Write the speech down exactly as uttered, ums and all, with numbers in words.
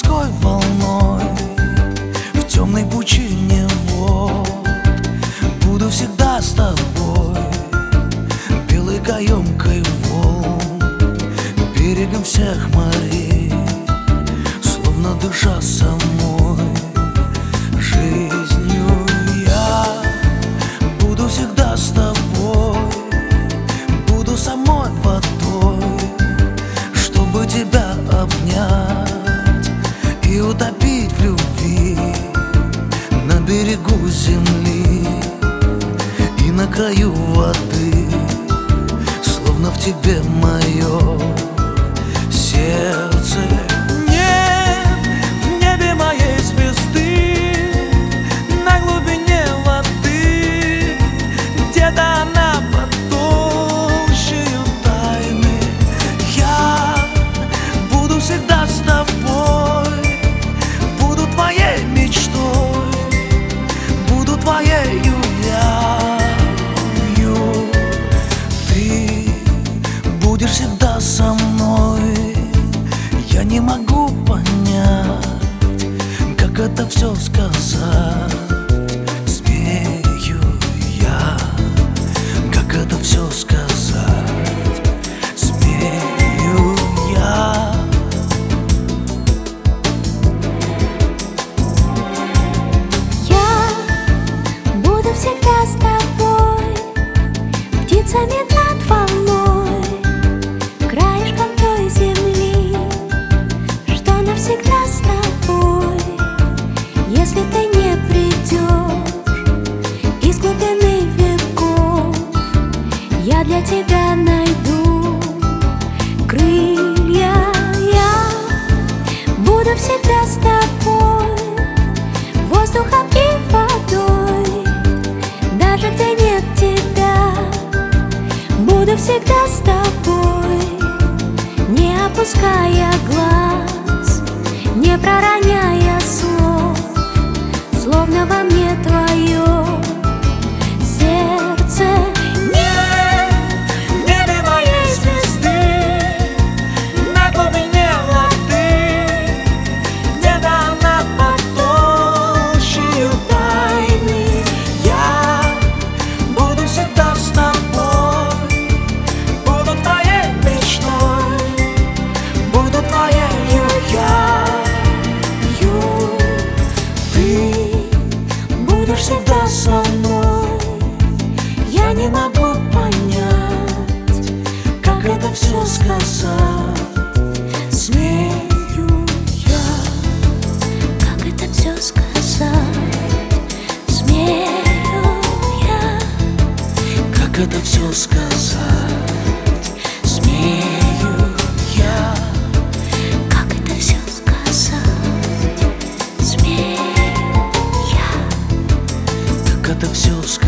морской волной в темной пучине вод. Буду всегда с тобой, белой каемкой волн, берегом всех морей, словно дыша самой жизнью. Я буду всегда с тобой, буду самой водой, чтобы тебя обнять и утопить в любви на берегу земли и на краю воды, словно в тебе мое сердце. Нет в небе моей звезды, на глубине воды, где-то она под толщею тайны. Я буду всегда с тобой, буду твоей мечтой, буду твоею явью. Ты будешь всегда со мной. Я не могу понять, как это все сказать. Смею я, как это все сказать. Смею я. Я буду всегда с тобой, птицами над волной, краешком той земли, что навсегда с тобой. Если ты не придешь из глубины веков, я для тебя найду крылья. Я буду всегда с тобой, воздухом и водой, даже где нет тебя. Буду всегда с тобой, не опуская глаз, не пророняя слов, словно во мне твое сердце. Нет в небе моей звезды, на глубине воды, где-то она под толщею тайны. Я буду всегда с тобой, буду твоей мечтой, буду твоею явью. Ты будешь всегда со мной. Я не могу понять, как это все сказать. Смею я, Как это все сказать? Смею я, как это все сказать. Смею я, как это все сказать? Смею я. как это все сказать.